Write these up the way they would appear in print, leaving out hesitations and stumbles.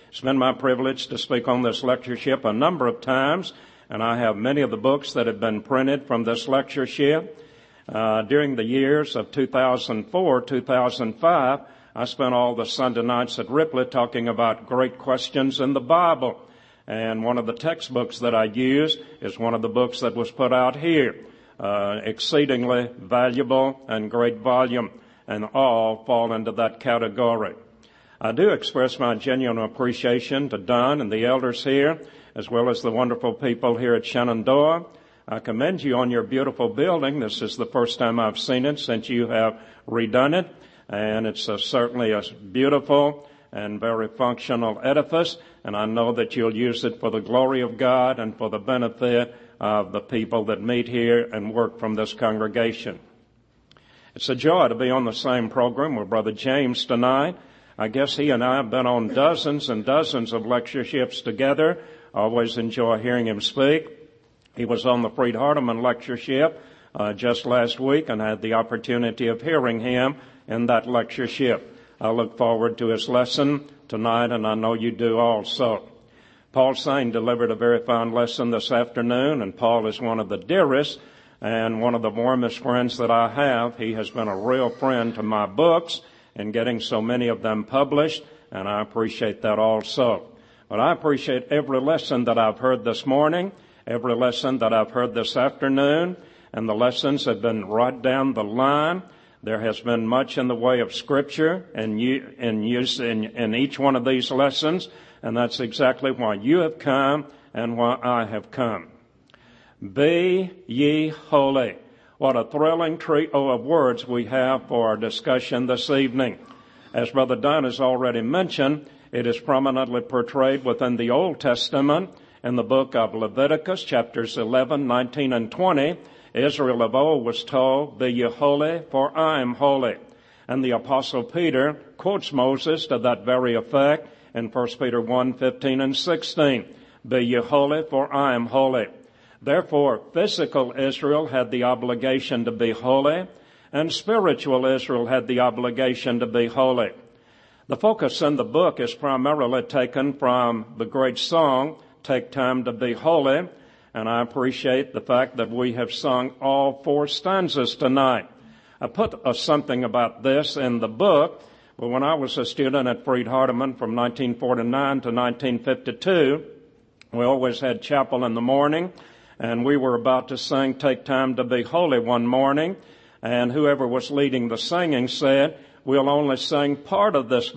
It's been my privilege to speak on this lectureship a number of times, and I have many of the books that have been printed from this lectureship. During the years of 2004, 2005, I spent all the Sunday nights at Ripley talking about great questions in the Bible. And one of the textbooks that I use is one of the books that was put out here. Exceedingly valuable and great volume, and all fall into that category. I do express my genuine appreciation to Don and the elders here, as well as the wonderful people here at Shenandoah. I commend you on your beautiful building. This is the first time I've seen it since you have redone it, and it's certainly a beautiful and very functional edifice, and I know that you'll use it for the glory of God and for the benefit of the people that meet here and work from this congregation. It's a joy to be on the same program with Brother James tonight. I guess he and I have been on dozens and dozens of lectureships together. I always enjoy hearing him speak. He was on the Freed Hardeman lectureship just last week, and I had the opportunity of hearing him in that lectureship. I look forward to his lesson tonight, and I know you do also. Paul Sain delivered a very fine lesson this afternoon, and Paul is one of the dearest and one of the warmest friends that I have. He has been a real friend to my books and getting so many of them published, and I appreciate that also. But I appreciate every lesson that I've heard this morning, every lesson that I've heard this afternoon, and the lessons have been right down the line. There has been much in the way of Scripture and use in each one of these lessons, and that's exactly why you have come and why I have come. Be ye holy. What a thrilling trio of words we have for our discussion this evening. As Brother Dunn has already mentioned, it is prominently portrayed within the Old Testament in the book of Leviticus, chapters 11, 19, and 20. Israel of old was told, "Be ye holy, for I am holy." And the Apostle Peter quotes Moses to that very effect in 1 Peter 1, 15 and 16. "Be ye holy, for I am holy." Therefore, physical Israel had the obligation to be holy, and spiritual Israel had the obligation to be holy. The focus in the book is primarily taken from the great song, "Take Time to Be Holy," and I appreciate the fact that we have sung all 4 stanzas tonight. I put something about this in the book, but when I was a student at Freed Hardeman from 1949 to 1952, we always had chapel in the morning, and we were about to sing "Take Time to Be Holy" one morning, and whoever was leading the singing said, "We'll only sing part of this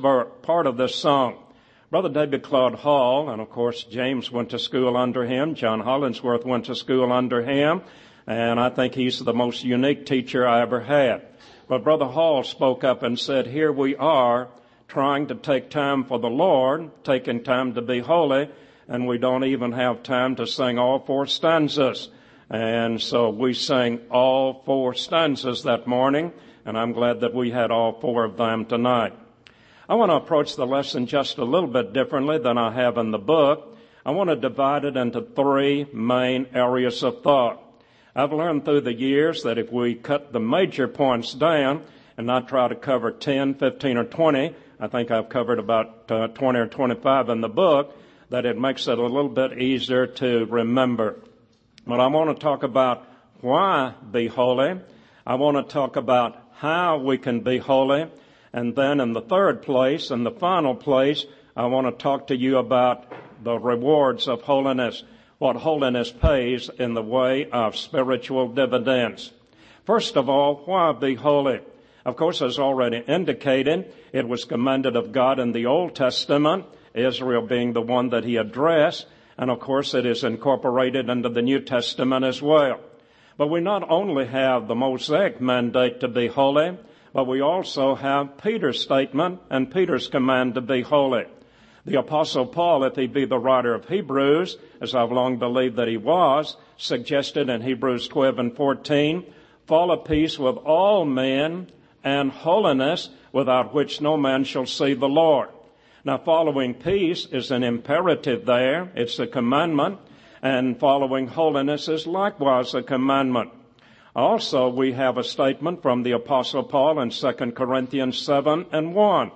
song." Brother David Claude Hall, and of course James went to school under him, John Hollingsworth went to school under him, and I think he's the most unique teacher I ever had. But Brother Hall spoke up and said, "Here we are trying to take time for the Lord, taking time to be holy, and we don't even have time to sing all 4 stanzas." And so we sang all 4 stanzas that morning, and I'm glad that we had all 4 of them tonight. I want to approach the lesson just a little bit differently than I have in the book. I want to divide it into 3 main areas of thought. I've learned through the years that if we cut the major points down and not try to cover 10, 15, or 20, I think I've covered about 20 or 25 in the book, that it makes it a little bit easier to remember. But I want to talk about why be holy. I want to talk about how we can be holy. And then in the third place, in the final place, I want to talk to you about the rewards of holiness, what holiness pays in the way of spiritual dividends. First of all, why be holy? Of course, as already indicated, it was commanded of God in the Old Testament, Israel being the one that he addressed, and of course it is incorporated into the New Testament as well. But we not only have the Mosaic mandate to be holy, but we also have Peter's statement and Peter's command to be holy. The Apostle Paul, if he be the writer of Hebrews, as I've long believed that he was, suggested in Hebrews 12 and 14, "Follow peace with all men and holiness, without which no man shall see the Lord." Now, following peace is an imperative there. It's a commandment. And following holiness is likewise a commandment. Also, we have a statement from the Apostle Paul in 2 Corinthians 7 and 1.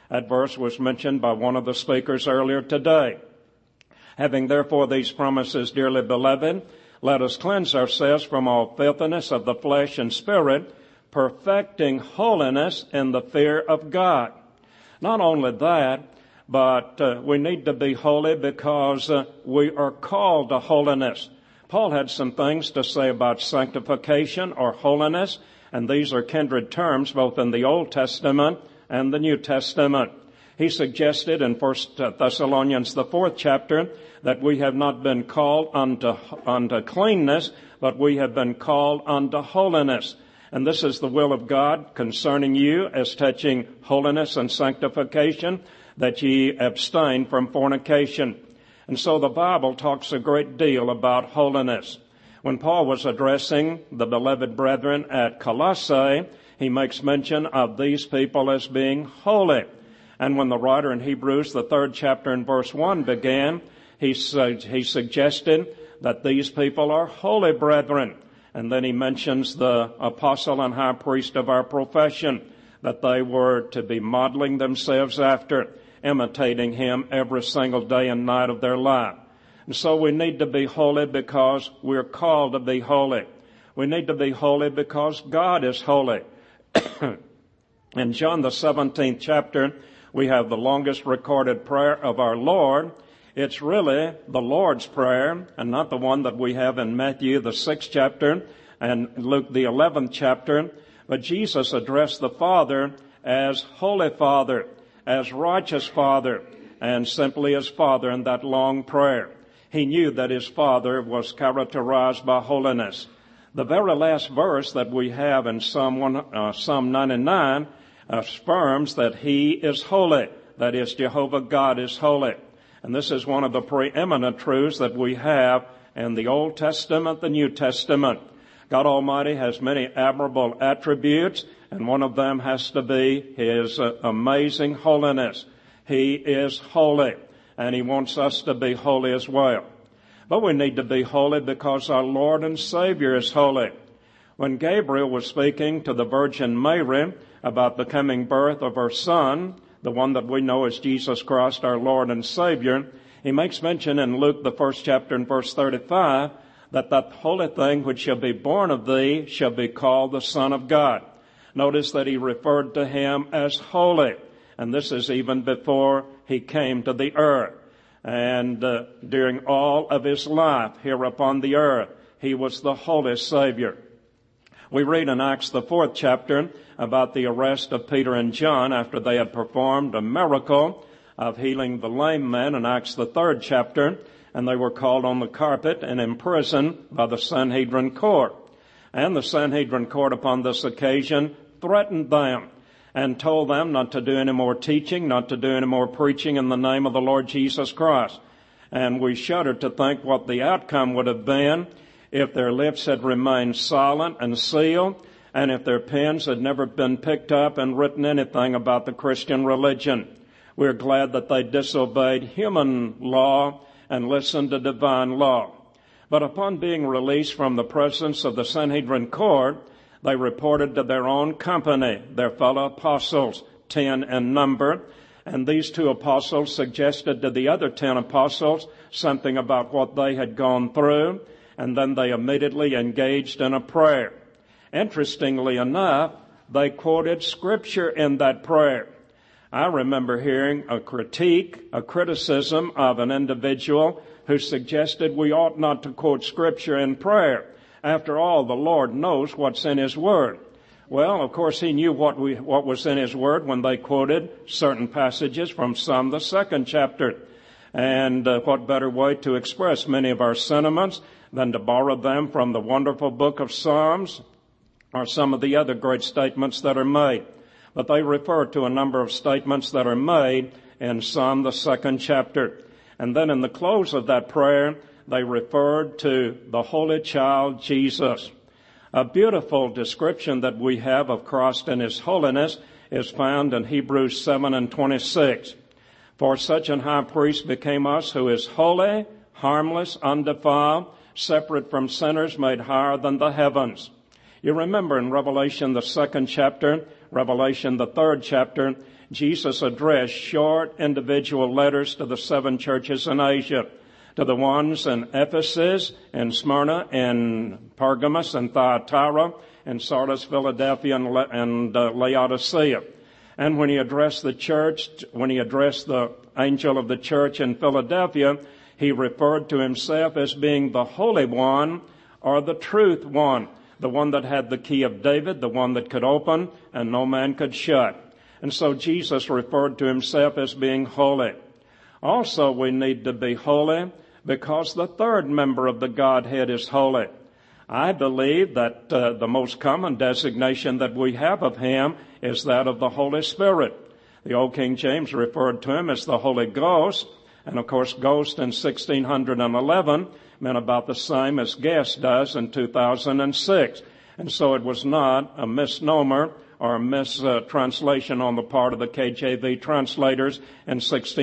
That verse was mentioned by one of the speakers earlier today. Having therefore these promises, dearly beloved, let us cleanse ourselves from all filthiness of the flesh and spirit, perfecting holiness in the fear of God. Not only that, but we need to be holy because we are called to holiness. Paul had some things to say about sanctification or holiness, and these are kindred terms both in the Old Testament and the New Testament. He suggested in 1 Thessalonians, the 4th chapter, that we have not been called unto cleanness, but we have been called unto holiness. And this is the will of God concerning you as touching holiness and sanctification, that ye abstain from fornication. And so the Bible talks a great deal about holiness. When Paul was addressing the beloved brethren at Colossae, he makes mention of these people as being holy. And when the writer in Hebrews, the 3rd chapter and verse 1 began, he suggested that these people are holy brethren. And then he mentions the apostle and high priest of our profession, that they were to be modeling themselves after, imitating him every single day and night of their life. And so we need to be holy because we're called to be holy. We need to be holy because God is holy. In John the 17th chapter, we have the longest recorded prayer of our Lord. It's really the Lord's Prayer and not the one that we have in Matthew, the 6th chapter, and Luke, the 11th chapter. But Jesus addressed the Father as Holy Father, as Righteous Father, and simply as Father in that long prayer. He knew that his Father was characterized by holiness. The very last verse that we have in Psalm 99 affirms that he is holy. That is, Jehovah God is holy. And this is one of the preeminent truths that we have in the Old Testament, the New Testament. God Almighty has many admirable attributes, and one of them has to be his amazing holiness. He is holy, and he wants us to be holy as well. But we need to be holy because our Lord and Savior is holy. When Gabriel was speaking to the Virgin Mary about the coming birth of her Son, the one that we know as Jesus Christ, our Lord and Savior, he makes mention in Luke, the 1st chapter and verse 35, that holy thing which shall be born of thee shall be called the Son of God. Notice that he referred to him as holy, and this is even before he came to the earth. And during all of his life here upon the earth, he was the holy Savior. We read in Acts, the 4th chapter, about the arrest of Peter and John after they had performed a miracle of healing the lame man in Acts, the 3rd chapter, and they were called on the carpet and imprisoned by the Sanhedrin court. And the Sanhedrin court upon this occasion threatened them and told them not to do any more teaching, not to do any more preaching in the name of the Lord Jesus Christ. And we shudder to think what the outcome would have been if their lips had remained silent and sealed, and if their pens had never been picked up and written anything about the Christian religion. We're glad that they disobeyed human law and listened to divine law. But upon being released from the presence of the Sanhedrin court, they reported to their own company, their fellow apostles, 10 in number, and these 2 apostles suggested to the other 10 apostles something about what they had gone through, and then they immediately engaged in a prayer. Interestingly enough, they quoted Scripture in that prayer. I remember hearing a criticism of an individual who suggested we ought not to quote Scripture in prayer. After all, the Lord knows what's in His Word. Well, of course, He knew what was in His Word when they quoted certain passages from Psalm, the 2nd chapter. And what better way to express many of our sentiments than to borrow them from the wonderful book of Psalms or some of the other great statements that are made. But they refer to a number of statements that are made in Psalm, the 2nd chapter. And then in the close of that prayer, they referred to the Holy Child Jesus. A beautiful description that we have of Christ and His holiness is found in Hebrews 7:26. For such an high priest became us who is holy, harmless, undefiled, separate from sinners, made higher than the heavens. You remember in Revelation, the 2nd chapter, Revelation, the 3rd chapter, Jesus addressed short individual letters to the 7 churches in Asia, to the ones in Ephesus, in Smyrna, in Pergamos, and Thyatira, in Sardis, Philadelphia, and Laodicea. And when he addressed the angel of the church in Philadelphia, he referred to himself as being the Holy One, or the Truth One, the one that had the key of David, the one that could open and no man could shut. And so Jesus referred to himself as being holy. Also, we need to be holy because the third member of the Godhead is holy. I believe that the most common designation that we have of him is that of the Holy Spirit. The Old King James referred to him as the Holy Ghost, and of course Ghost in 1611 meant about the same as guest does in 2006. And so it was not a misnomer or a mistranslation on the part of the KJV translators in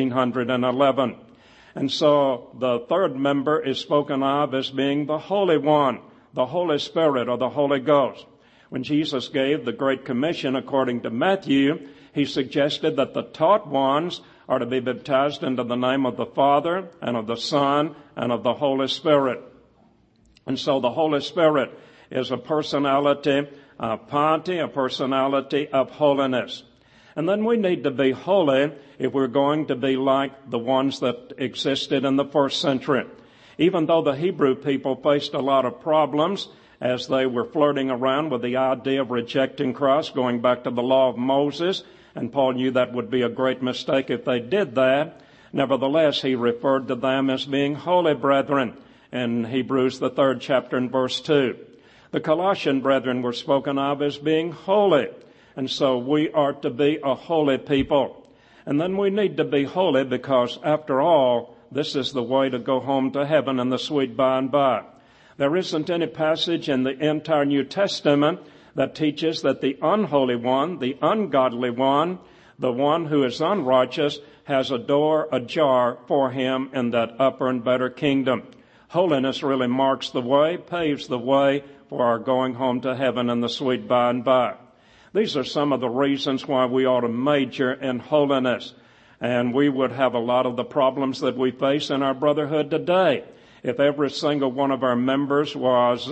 1611. And so the third member is spoken of as being the Holy One, the Holy Spirit, or the Holy Ghost. When Jesus gave the Great Commission according to Matthew, he suggested that the taught ones are to be baptized into the name of the Father and of the Son and of the Holy Spirit. And so the Holy Spirit is a personality of piety, a personality of holiness. And then we need to be holy if we're going to be like the ones that existed in the first century. Even though the Hebrew people faced a lot of problems as they were flirting around with the idea of rejecting Christ, going back to the law of Moses, and Paul knew that would be a great mistake if they did that. Nevertheless, he referred to them as being holy brethren in Hebrews, the 3rd chapter and verse 2. The Colossian brethren were spoken of as being holy, and so we are to be a holy people. And then we need to be holy because, after all, this is the way to go home to heaven in the sweet by and by. There isn't any passage in the entire New Testament that teaches that the unholy one, the ungodly one, the one who is unrighteous, has a door ajar for him in that upper and better kingdom. Holiness really marks the way, paves the way for our going home to heaven in the sweet by and by. These are some of the reasons why we ought to major in holiness. And we would have a lot of the problems that we face in our brotherhood today if every single one of our members was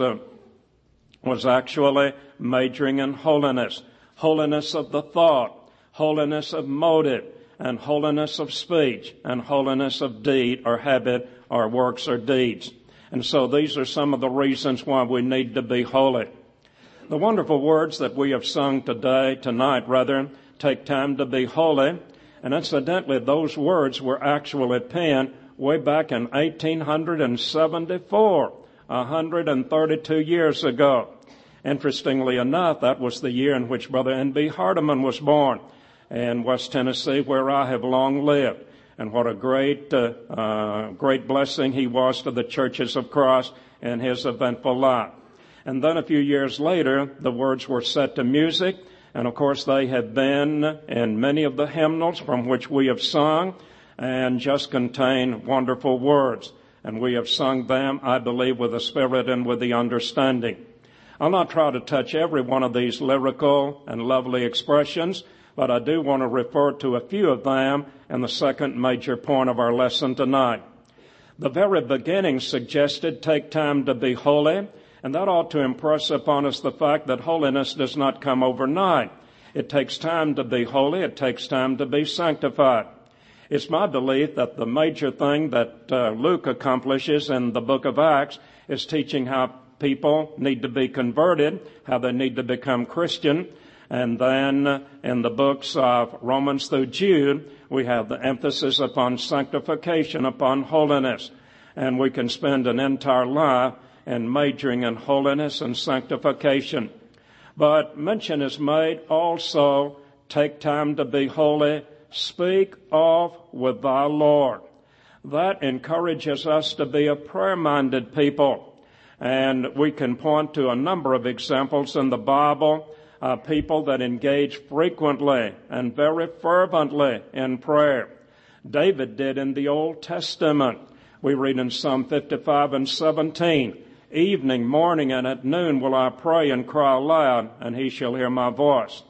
actually majoring in holiness. Holiness of the thought, holiness of motive, and holiness of speech, and holiness of deed or habit or works or deeds. And so these are some of the reasons why we need to be holy. The wonderful words that we have sung tonight, take time to be holy. And incidentally, those words were actually penned way back in 1874, 132 years ago. Interestingly enough, that was the year in which Brother N.B. Hardeman was born in West Tennessee, where I have long lived. And what a great blessing he was to the churches of Christ in his eventful life. And then a few years later, the words were set to music. And of course, they have been in many of the hymnals from which we have sung and just contain wonderful words. And we have sung them, I believe, with the spirit and with the understanding. I'll not try to touch every one of these lyrical and lovely expressions, but I do want to refer to a few of them in the second major point of our lesson tonight. The very beginning suggested take time to be holy, and that ought to impress upon us the fact that holiness does not come overnight. It takes time to be holy. It takes time to be sanctified. It's my belief that the major thing that Luke accomplishes in the book of Acts is teaching how people need to be converted, how they need to become Christian. And then in the books of Romans through Jude, we have the emphasis upon sanctification, upon holiness. And we can spend an entire life in majoring in holiness and sanctification. But mention is made also, take time to be holy, speak of with thy Lord. That encourages us to be a prayer-minded people. And we can point to a number of examples in the Bible, people that engage frequently and very fervently in prayer. David did in the Old Testament. We read in Psalm 55 and 17, evening, morning, and at noon will I pray and cry aloud, and he shall hear my voice.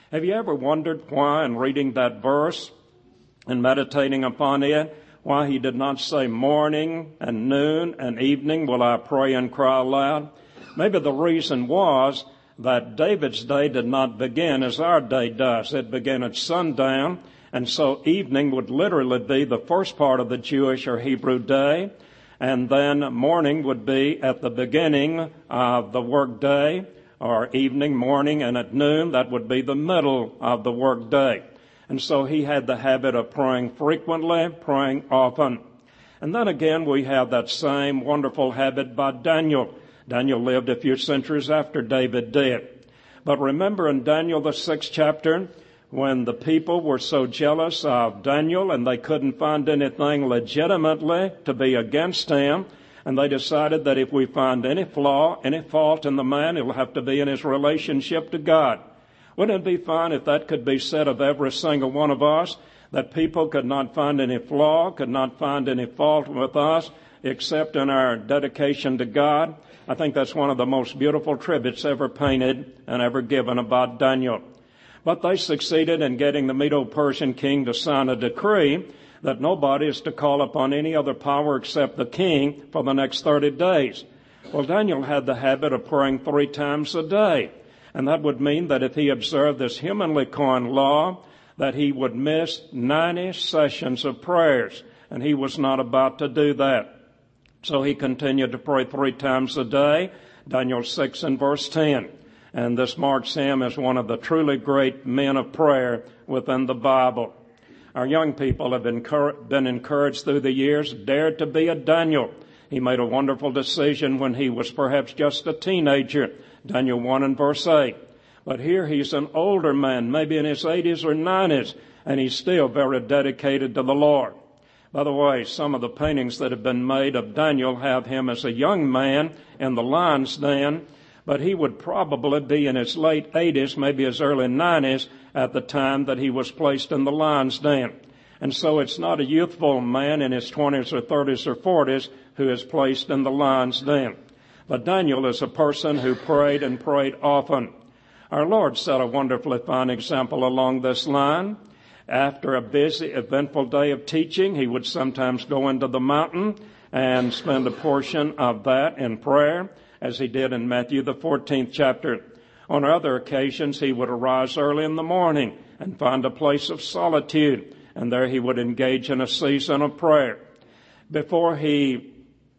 Have you ever wondered why, in reading that verse and meditating upon it, why he did not say morning and noon and evening will I pray and cry aloud? Maybe the reason was that David's day did not begin as our day does. It began at sundown, and so evening would literally be the first part of the Jewish or Hebrew day, and then morning would be at the beginning of the work day, or evening, morning, and at noon, that would be the middle of the work day. And so he had the habit of praying frequently, praying often. And then again, we have that same wonderful habit by Daniel. Daniel lived a few centuries after David did. But remember in Daniel, the 6th chapter, when the people were so jealous of Daniel and they couldn't find anything legitimately to be against him, and they decided that if we find any flaw, any fault in the man, it'll have to be in his relationship to God. Wouldn't it be fine if that could be said of every single one of us, that people could not find any flaw, could not find any fault with us, except in our dedication to God? I think that's one of the most beautiful tributes ever painted and ever given about Daniel. But they succeeded in getting the Medo-Persian king to sign a decree that nobody is to call upon any other power except the king for the next 30 days. Well, Daniel had the habit of praying 3 times a day. And that would mean that if he observed this humanly coined law, that he would miss 90 sessions of prayers. And he was not about to do that. So he continued to pray 3 times a day, Daniel 6 and verse 10. And this marks him as one of the truly great men of prayer within the Bible. Our young people have been encouraged through the years, dared to be a Daniel. He made a wonderful decision when he was perhaps just a teenager, Daniel 1 and verse 8. But here he's an older man, maybe in his 80s or 90s, and he's still very dedicated to the Lord. By the way, some of the paintings that have been made of Daniel have him as a young man in the lion's den, but he would probably be in his late 80s, maybe his early 90s, at the time that he was placed in the lion's den. And so it's not a youthful man in his 20s or 30s or 40s who is placed in the lion's den. But Daniel is a person who prayed and prayed often. Our Lord set a wonderfully fine example along this line. After a busy, eventful day of teaching, he would sometimes go into the mountain and spend a portion of that in prayer, as he did in Matthew, the 14th chapter. On other occasions, he would arise early in the morning and find a place of solitude, and there he would engage in a season of prayer. Before he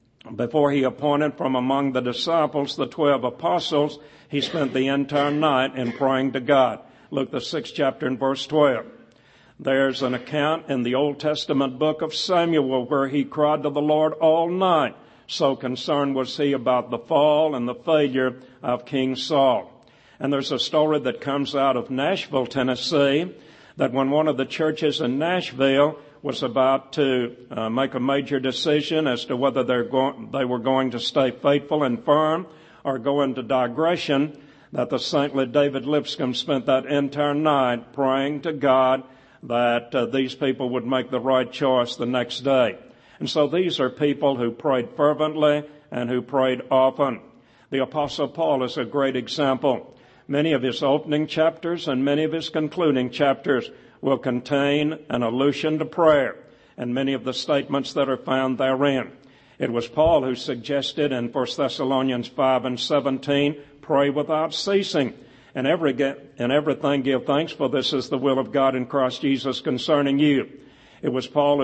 appointed from among the disciples the 12 apostles, he spent the entire night in praying to God. Luke, the 6th chapter and verse 12. There's an account in the Old Testament book of Samuel where he cried to the Lord all night. So concerned was he about the fall and the failure of King Saul. And there's a story that comes out of Nashville, Tennessee, that when one of the churches in Nashville was about to make a major decision as to whether they were going to stay faithful and firm or go into digression, that the saintly David Lipscomb spent that entire night praying to God that these people would make the right choice the next day. And so these are people who prayed fervently and who prayed often. The Apostle Paul is a great example. Many of his opening chapters and many of his concluding chapters will contain an allusion to prayer, and many of the statements that are found therein. It was Paul who suggested in 1 Thessalonians 5 and 17, pray without ceasing. In everything give thanks, for this is the will of God in Christ Jesus concerning you. It was Paul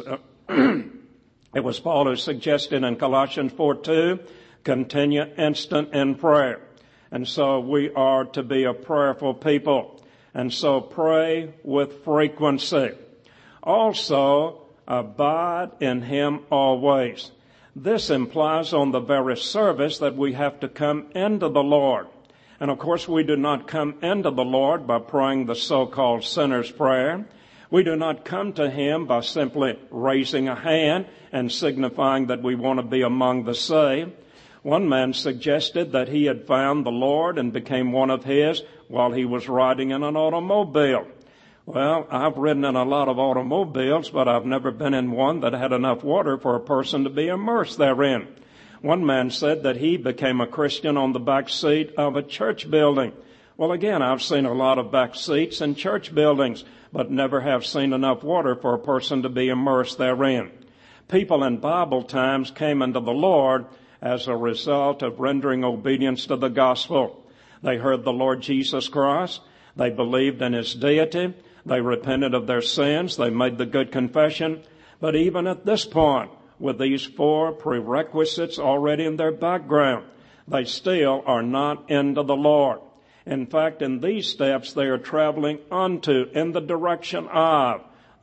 who suggested in Colossians 4:2, continue instant in prayer. And so we are to be a prayerful people. And so pray with frequency. Also, abide in Him always. This implies on the very service that we have to come into the Lord. And of course, we do not come into the Lord by praying the so-called sinner's prayer. We do not come to Him by simply raising a hand and signifying that we want to be among the saved. One man suggested that he had found the Lord and became one of His while he was riding in an automobile. Well, I've ridden in a lot of automobiles, but I've never been in one that had enough water for a person to be immersed therein. One man said that he became a Christian on the back seat of a church building. Well, again, I've seen a lot of back seats in church buildings, but never have seen enough water for a person to be immersed therein. People in Bible times came into the Lord as a result of rendering obedience to the gospel. They heard the Lord Jesus Christ. They believed in His deity. They repented of their sins. They made the good confession. But even at this point, with these 4 prerequisites already in their background, they still are not into the Lord. In fact, in these steps, they are traveling in the direction of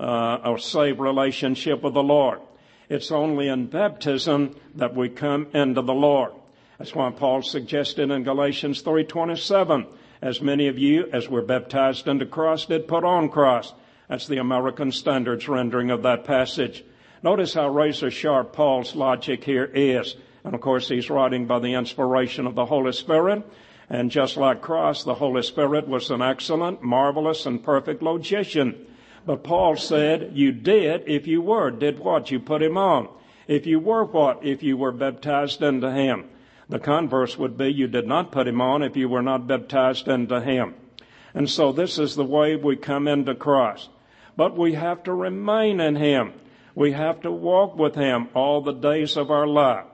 a saved relationship with the Lord. It's only in baptism that we come into the Lord. That's why Paul suggested in Galatians 3:27, as many of you as were baptized into Christ did put on Christ. That's the American Standard's rendering of that passage. Notice how razor sharp Paul's logic here is. And of course, he's writing by the inspiration of the Holy Spirit. And just like Christ, the Holy Spirit was an excellent, marvelous, and perfect logician. But Paul said, you did if you were. Did what? You put Him on. If you were what? If you were baptized into Him. The converse would be you did not put Him on if you were not baptized into Him. And so this is the way we come into Christ. But we have to remain in Him. We have to walk with Him all the days of our life.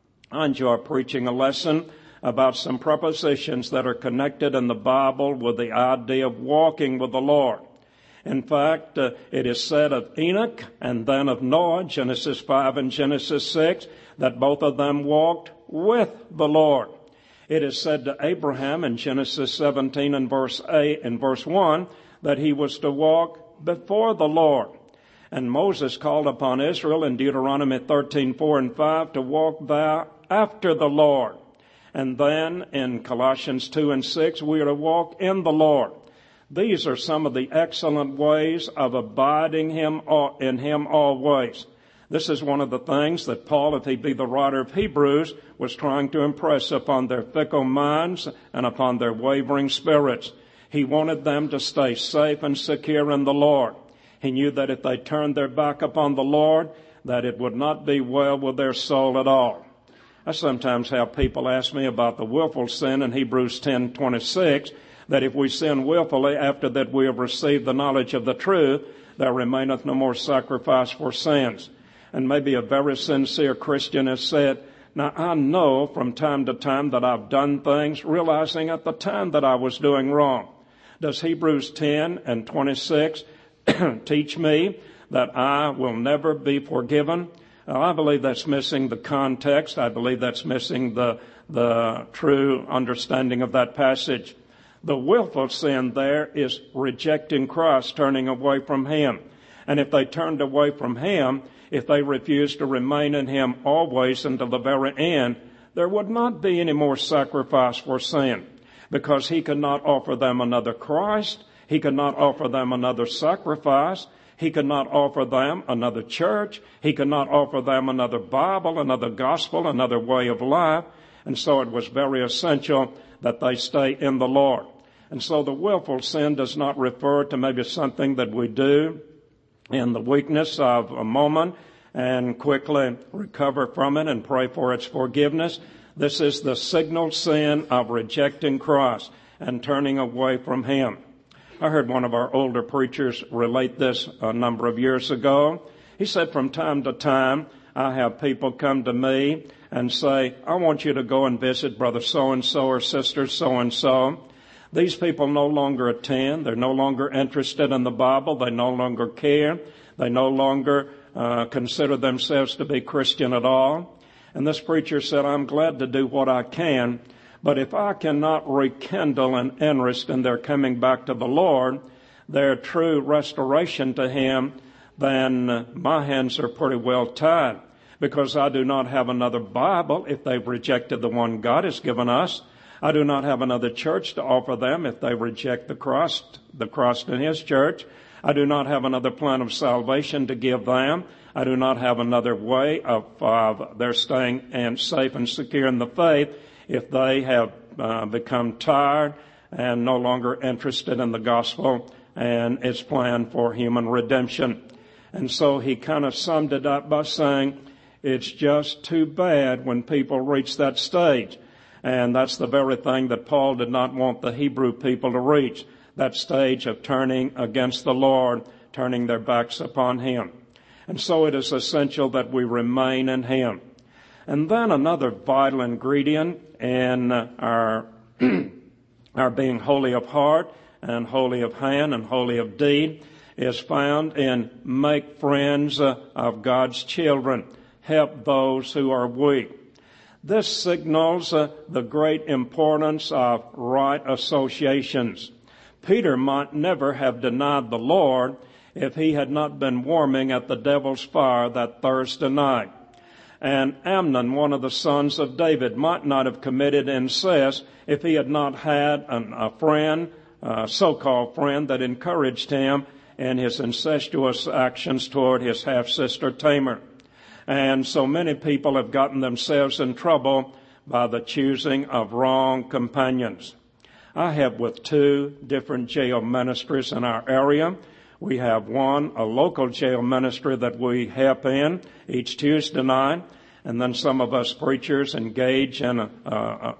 I enjoy preaching a lesson about some prepositions that are connected in the Bible with the idea of walking with the Lord. In fact, it is said of Enoch and then of Noah, Genesis 5 and Genesis 6, that both of them walked with the Lord. It is said to Abraham in Genesis 17 and verse 8 and verse 1 that he was to walk before the Lord. And Moses called upon Israel in Deuteronomy 13:4 and 5 to walk thou after the Lord. And then in Colossians 2 and 6, we are to walk in the Lord. These are some of the excellent ways of abiding in Him always. This is one of the things that Paul, if he be the writer of Hebrews, was trying to impress upon their fickle minds and upon their wavering spirits. He wanted them to stay safe and secure in the Lord. He knew that if they turned their back upon the Lord, that it would not be well with their soul at all. I sometimes have people ask me about the willful sin in Hebrews 10:26, that if we sin willfully after that we have received the knowledge of the truth, there remaineth no more sacrifice for sins. And maybe a very sincere Christian has said, now I know from time to time that I've done things, realizing at the time that I was doing wrong. Does Hebrews 10 and 26 teach me that I will never be forgiven? I believe that's missing the context. I believe that's missing the true understanding of that passage. The willful sin there is rejecting Christ, turning away from Him. And if they turned away from Him, if they refused to remain in Him always until the very end, there would not be any more sacrifice for sin, because He could not offer them another Christ. He could not offer them another sacrifice. He could not offer them another church. He could not offer them another Bible, another gospel, another way of life. And so it was very essential that they stay in the Lord. And so the willful sin does not refer to maybe something that we do in the weakness of a moment and quickly recover from it and pray for its forgiveness. This is the signal sin of rejecting Christ and turning away from Him. I heard one of our older preachers relate this a number of years ago. He said, from time to time, I have people come to me and say, I want you to go and visit brother so-and-so or sister so-and-so. These people no longer attend. They're no longer interested in the Bible. They no longer care. They no longer consider themselves to be Christian at all. And this preacher said, I'm glad to do what I can, but if I cannot rekindle an interest in their coming back to the Lord, their true restoration to Him, then my hands are pretty well tied, because I do not have another Bible if they've rejected the one God has given us. I do not have another church to offer them if they reject the Christ in His church. I do not have another plan of salvation to give them. I do not have another way of their staying and safe and secure in the faith if they have become tired and no longer interested in the gospel and its plan for human redemption. And so he kind of summed it up by saying, it's just too bad when people reach that stage. And that's the very thing that Paul did not want the Hebrew people to reach, that stage of turning against the Lord, turning their backs upon Him. And so it is essential that we remain in Him. And then another vital ingredient in our being holy of heart and holy of hand and holy of deed is found in make friends of God's children. Help those who are weak. This signals the great importance of right associations. Peter might never have denied the Lord if he had not been warming at the devil's fire that Thursday night. And Amnon, one of the sons of David, might not have committed incest if he had not had a friend, a so-called friend, that encouraged him in his incestuous actions toward his half-sister Tamar. And so many people have gotten themselves in trouble by the choosing of wrong companions. I have with 2 different jail ministries in our area. We have one, a local jail ministry that we help in each Tuesday night, and then some of us preachers engage in a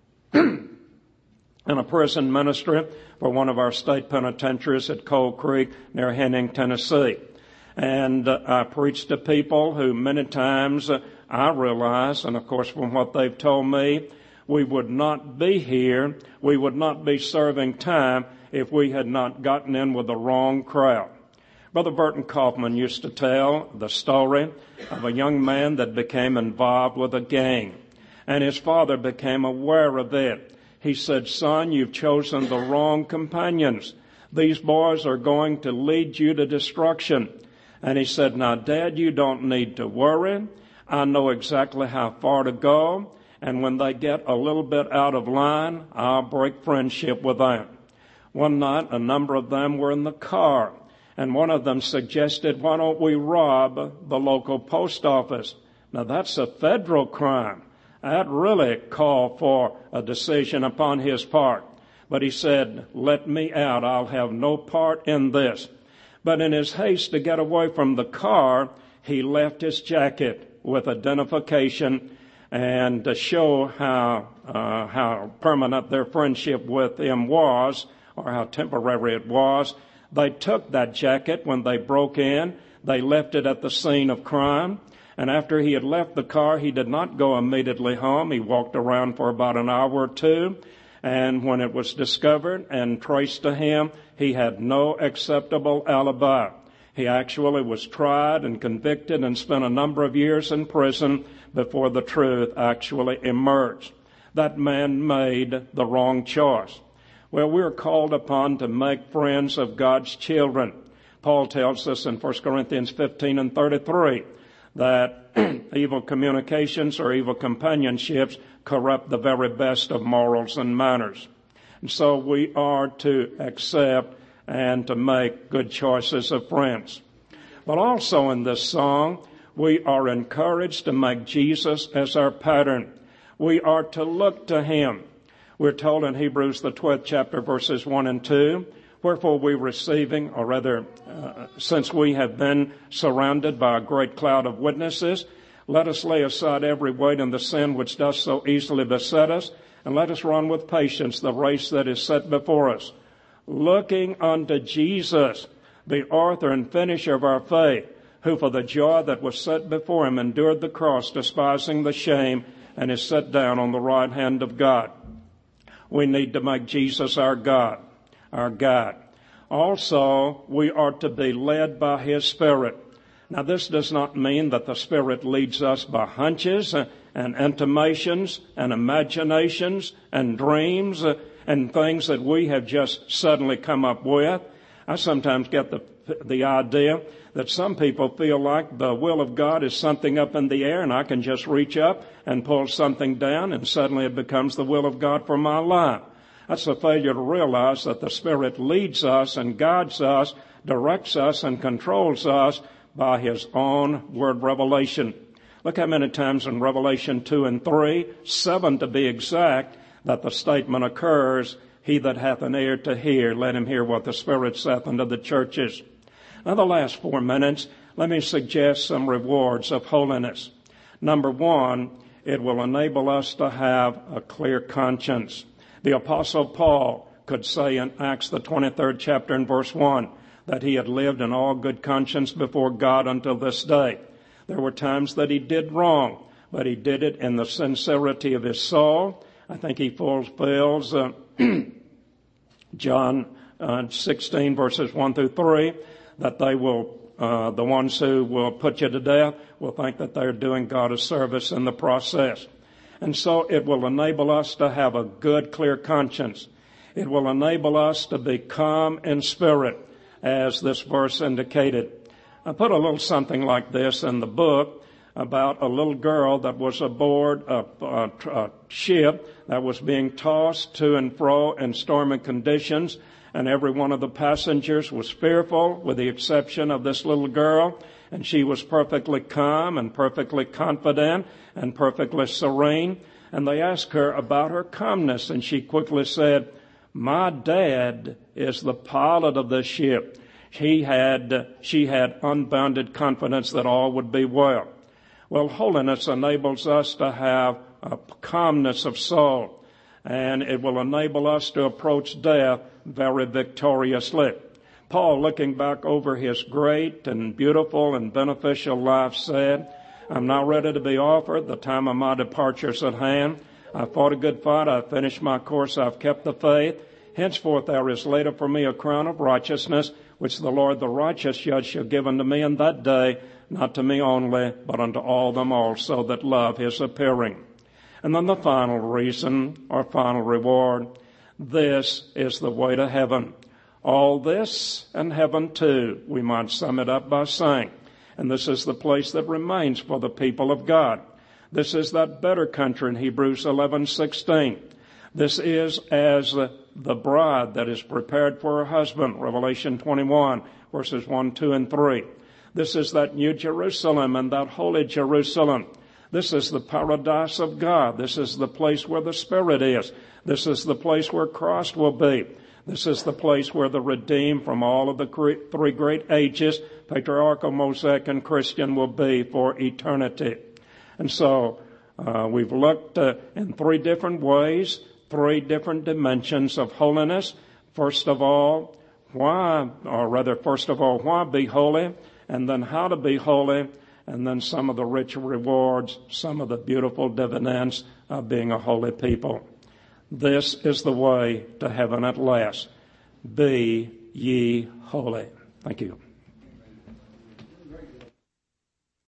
prison ministry for one of our state penitentiaries at Cold Creek near Henning, Tennessee. And I preach to people who many times I realize, and of course from what they've told me, we would not be here, we would not be serving time if we had not gotten in with the wrong crowd. Brother Burton Kaufman used to tell the story of a young man that became involved with a gang, and his father became aware of it. He said, "Son, you've chosen the wrong companions. These boys are going to lead you to destruction." And he said, "Now, Dad, you don't need to worry. I know exactly how far to go. And when they get a little bit out of line, I'll break friendship with them." One night, a number of them were in the car, and one of them suggested, "Why don't we rob the local post office?" Now, that's a federal crime. That really called for a decision upon his part. But he said, "Let me out. I'll have no part in this." But in his haste to get away from the car, he left his jacket with identification, and to show how permanent their friendship with him was, or how temporary it was, they took that jacket when they broke in. They left it at the scene of crime. And after he had left the car, he did not go immediately home. He walked around for about an hour or two. And when it was discovered and traced to him, he had no acceptable alibi. He actually was tried and convicted and spent a number of years in prison before the truth actually emerged. That man made the wrong choice. Well, we're called upon to make friends of God's children. Paul tells us in 1 Corinthians 15 and 33 that evil communications or evil companionships corrupt the very best of morals and manners. And so we are to accept and to make good choices of friends. But also in this song, we are encouraged to make Jesus as our pattern. We are to look to Him. We're told in Hebrews, the 12th chapter, verses 1 and 2, "Wherefore we receiving, or rather, since we have been surrounded by a great cloud of witnesses, let us lay aside every weight and the sin which does so easily beset us, and let us run with patience the race that is set before us, looking unto Jesus, the author and finisher of our faith, who for the joy that was set before him endured the cross, despising the shame, and is set down on the right hand of God." We need to make Jesus our God, our guide. Also, we are to be led by His Spirit. Now, this does not mean that the Spirit leads us by hunches and intimations and imaginations and dreams and things that we have just suddenly come up with. I sometimes get the idea that some people feel like the will of God is something up in the air and I can just reach up and pull something down and suddenly it becomes the will of God for my life. That's a failure to realize that the Spirit leads us and guides us, directs us and controls us by His own word revelation. Look how many times in Revelation 2 and 3, 7 to be exact, that the statement occurs, "He that hath an ear to hear, let him hear what the Spirit saith unto the churches." Now, the last 4 minutes, let me suggest some rewards of holiness. Number one, it will enable us to have a clear conscience. The Apostle Paul could say in Acts the 23rd chapter and verse 1 that he had lived in all good conscience before God until this day. There were times that he did wrong, but he did it in the sincerity of his soul. I think he fulfills John 16 verses 1 through 3, that they will, the ones who will put you to death will think that they're doing God a service in the process. And so it will enable us to have a good, clear conscience. It will enable us to be calm in spirit, as this verse indicated. I put a little something like this in the book about a little girl that was aboard a ship that was being tossed to and fro in stormy conditions, and every one of the passengers was fearful, with the exception of this little girl, and she was perfectly calm and perfectly confident and perfectly serene. And they asked her about her calmness, and she quickly said, "My dad is the pilot of this ship." She had unbounded confidence that all would be well. Well, holiness enables us to have a calmness of soul, and it will enable us to approach death very victoriously. Paul, looking back over his great and beautiful and beneficial life, said, "I'm now ready to be offered. The time of my departure is at hand. I fought a good fight. I've finished my course. I've kept the faith. Henceforth there is laid up for me a crown of righteousness, which the Lord, the righteous judge, shall give unto me in that day, not to me only, but unto all them also that love his appearing." And then the final reason, or final reward, this is the way to heaven. All this and heaven too, we might sum it up by saying. And this is the place that remains for the people of God. This is that better country in Hebrews 11:16. This is as the bride that is prepared for her husband, Revelation 21, verses 1, 2, and 3. This is that new Jerusalem and that holy Jerusalem. This is the paradise of God. This is the place where the Spirit is. This is the place where Christ will be. This is the place where the redeemed from all of the three great ages, patriarchal, Mosaic, and Christian, will be for eternity. And so we've looked in three different ways, three different dimensions of holiness. First of all, why be holy, and then how to be holy, and then some of the rich rewards, some of the beautiful dividends of being a holy people. This is the way to heaven at last. Be ye holy. Thank you.